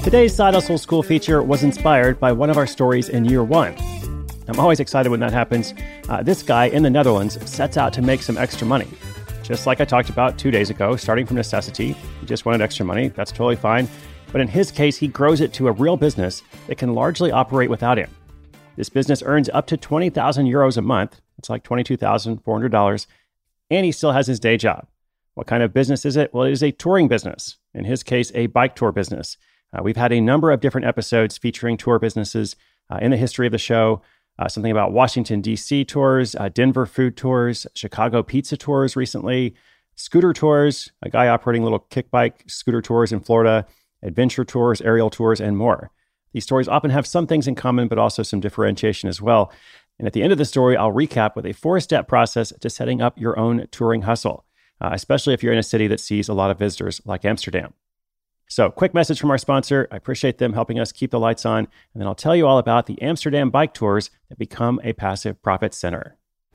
Today's Side Hustle School feature was inspired by one of our stories in year one. I'm always excited when that happens. This guy in the Netherlands sets out to make some extra money. Just like I talked about 2 days ago, starting from necessity, he just wanted extra money. That's totally fine. But in his case, he grows it to a real business that can largely operate without him. This business earns up to 20,000 euros a month. That's like $22,400. And he still has his day job. What kind of business is it? Well, it is a touring business. In his case, a bike tour business. We've had a number of different episodes featuring tour businesses in the history of the show. Something about Washington, D.C. tours, Denver food tours, Chicago pizza tours recently, scooter tours, a guy operating little kick bike scooter tours in Florida, adventure tours, aerial tours, and more. These stories often have some things in common, but also some differentiation as well. And at the end of the story, I'll recap with a 4-step process to setting up your own touring hustle, especially if you're in a city that sees a lot of visitors like Amsterdam. So, quick message from our sponsor. I appreciate them helping us keep the lights on. And then I'll tell you all about the Amsterdam bike tours that become a passive profit center.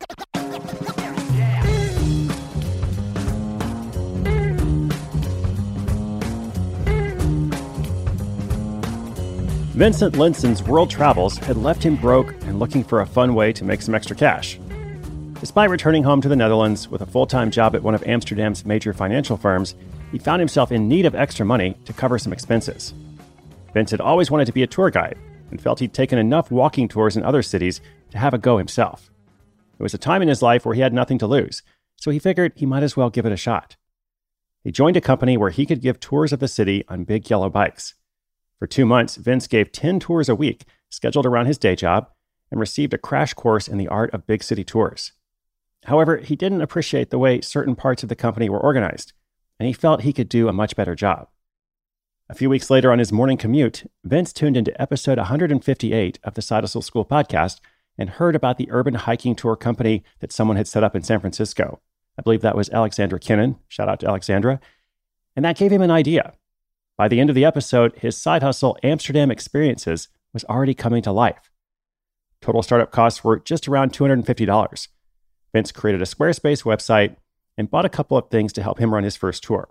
Vincent Linson's world travels had left him broke and looking for a fun way to make some extra cash. Despite returning home to the Netherlands with a full-time job at one of Amsterdam's major financial firms, he found himself in need of extra money to cover some expenses. Vince had always wanted to be a tour guide and felt he'd taken enough walking tours in other cities to have a go himself. It was a time in his life where he had nothing to lose, so he figured he might as well give it a shot. He joined a company where he could give tours of the city on big yellow bikes. For 2 months, Vince gave 10 tours a week, scheduled around his day job, and received a crash course in the art of big city tours. However, he didn't appreciate the way certain parts of the company were organized, and he felt he could do a much better job. A few weeks later on his morning commute, Vince tuned into episode 158 of the Side Hustle School podcast and heard about the urban hiking tour company that someone had set up in San Francisco. I believe that was Alexandra Kinnan. Shout out to Alexandra. And that gave him an idea. By the end of the episode, his side hustle, Amsterdam Experiences, was already coming to life. Total startup costs were just around $250. Vince created a Squarespace website and bought a couple of things to help him run his first tour.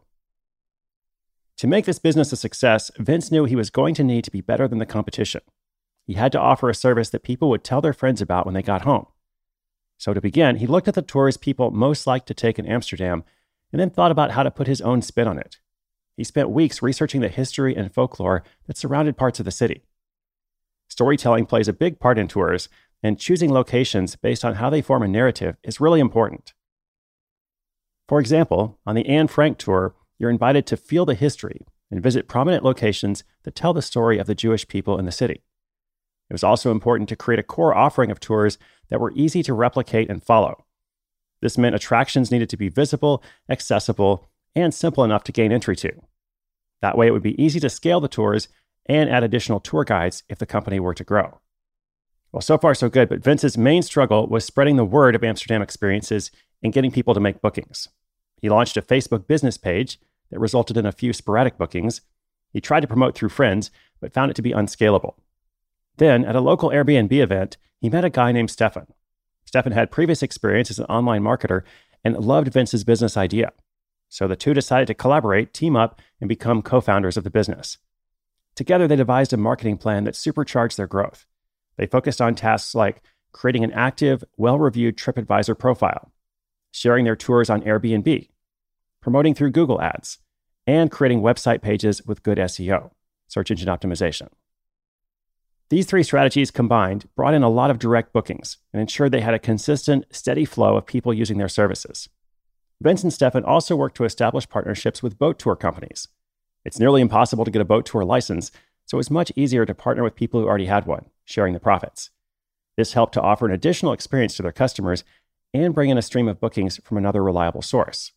To make this business a success, Vince knew he was going to need to be better than the competition. He had to offer a service that people would tell their friends about when they got home. So to begin, he looked at the tours people most liked to take in Amsterdam and then thought about how to put his own spin on it. He spent weeks researching the history and folklore that surrounded parts of the city. Storytelling plays a big part in tours, and choosing locations based on how they form a narrative is really important. For example, on the Anne Frank tour, you're invited to feel the history and visit prominent locations that tell the story of the Jewish people in the city. It was also important to create a core offering of tours that were easy to replicate and follow. This meant attractions needed to be visible, accessible, and simple enough to gain entry to. That way, it would be easy to scale the tours and add additional tour guides if the company were to grow. Well, so far so good, but Vince's main struggle was spreading the word of Amsterdam Experiences and getting people to make bookings. He launched a Facebook business page that resulted in a few sporadic bookings. He tried to promote through friends, but found it to be unscalable. Then, at a local Airbnb event, he met a guy named Stefan. Stefan had previous experience as an online marketer and loved Vince's business idea. So the two decided to collaborate, team up, and become co-founders of the business. Together, they devised a marketing plan that supercharged their growth. They focused on tasks like creating an active, well-reviewed TripAdvisor profile, sharing their tours on Airbnb, promoting through Google Ads, and creating website pages with good SEO, search engine optimization. These three strategies combined brought in a lot of direct bookings and ensured they had a consistent, steady flow of people using their services. Vince and Stefan also worked to establish partnerships with boat tour companies. It's nearly impossible to get a boat tour license, so it was much easier to partner with people who already had one, sharing the profits. This helped to offer an additional experience to their customers and bring in a stream of bookings from another reliable source.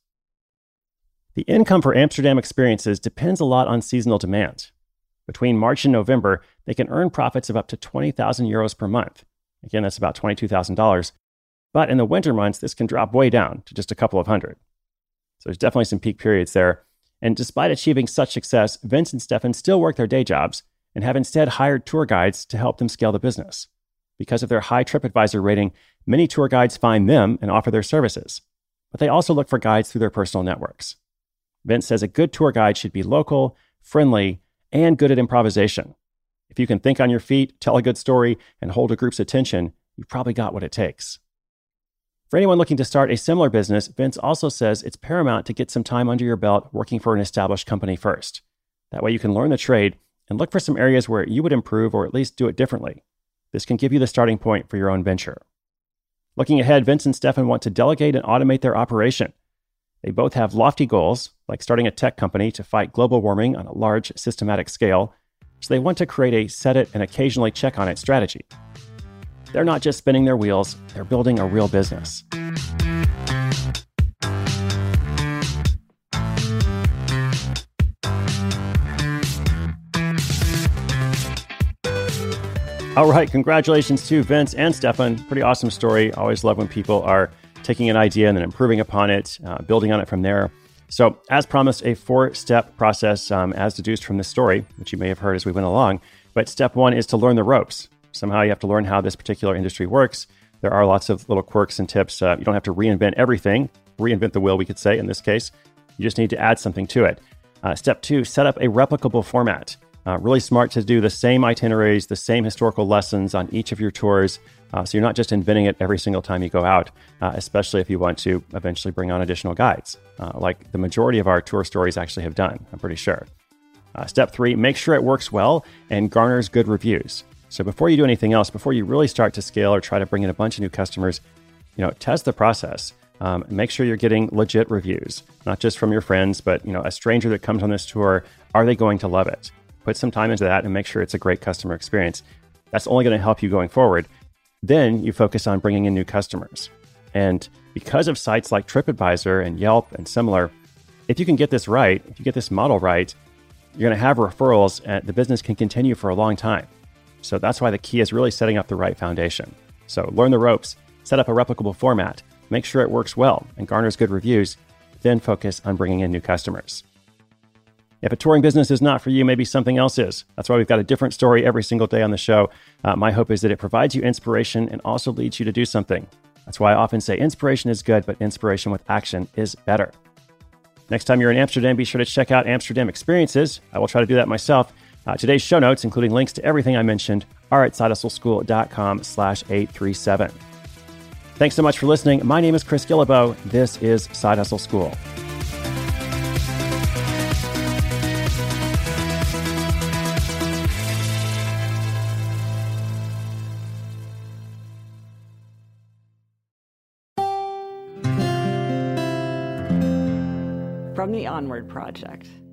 The income for Amsterdam Experiences depends a lot on seasonal demand. Between March and November, they can earn profits of up to 20,000 euros per month. Again, that's about $22,000. But in the winter months, this can drop way down to just a couple of hundred. So there's definitely some peak periods there. And despite achieving such success, Vince and Stefan still work their day jobs and have instead hired tour guides to help them scale the business. Because of their high TripAdvisor rating, many tour guides find them and offer their services. But they also look for guides through their personal networks. Vince says a good tour guide should be local, friendly, and good at improvisation. If you can think on your feet, tell a good story, and hold a group's attention, you've probably got what it takes. For anyone looking to start a similar business, Vince also says it's paramount to get some time under your belt working for an established company first. That way you can learn the trade and look for some areas where you would improve or at least do it differently. This can give you the starting point for your own venture. Looking ahead, Vince and Stefan want to delegate and automate their operation. They both have lofty goals, like starting a tech company to fight global warming on a large, systematic scale, so they want to create a set it and occasionally check on it strategy. They're not just spinning their wheels, they're building a real business. All right, congratulations to Vince and Stefan. Pretty awesome story. Always love when people are taking an idea and then improving upon it, building on it from there. So as promised, a 4-step process as deduced from this story, which you may have heard as we went along. But step 1 is to learn the ropes. Somehow you have to learn how this particular industry works. There are lots of little quirks and tips. You don't have to reinvent everything, reinvent the wheel, we could say in this case. You just need to add something to it. Step 2, set up a replicable format. Really smart to do the same itineraries, the same historical lessons on each of your tours. So you're not just inventing it every single time you go out, especially if you want to eventually bring on additional guides, like the majority of our tour stories actually have done, I'm pretty sure. Step 3, make sure it works well and garners good reviews. So before you do anything else, before you really start to scale or try to bring in a bunch of new customers, test the process. Make sure you're getting legit reviews, not just from your friends, but a stranger that comes on this tour, are they going to love it? Put some time into that and make sure it's a great customer experience. That's only going to help you going forward. Then you focus on bringing in new customers. And because of sites like TripAdvisor and Yelp and similar, if you can get this right, if you get this model right, you're going to have referrals and the business can continue for a long time. So that's why the key is really setting up the right foundation. So learn the ropes, set up a replicable format, make sure it works well and garners good reviews, then focus on bringing in new customers. If a touring business is not for you, maybe something else is. That's why we've got a different story every single day on the show. My hope is that it provides you inspiration and also leads you to do something. That's why I often say inspiration is good, but inspiration with action is better. Next time you're in Amsterdam, be sure to check out Amsterdam Experiences. I will try to do that myself. Today's show notes, including links to everything I mentioned, are at sidehustleschool.com/837. Thanks so much for listening. My name is Chris Guillebeau. This is Side Hustle School. From the Onward Project.